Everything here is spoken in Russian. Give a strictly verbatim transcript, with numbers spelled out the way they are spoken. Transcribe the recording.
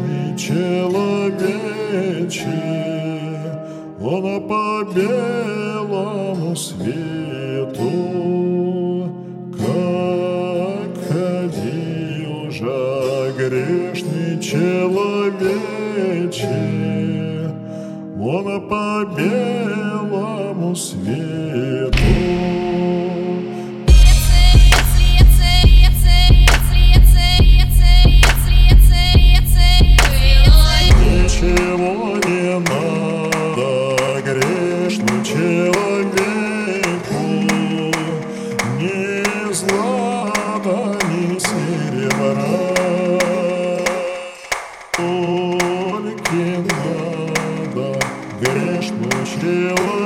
грешный человече, он по белому свету, как ходил же грешный человече, он по белому свету. Ничего не надо грешному человеку, ни злата, ни серебра, только надо грешному человеку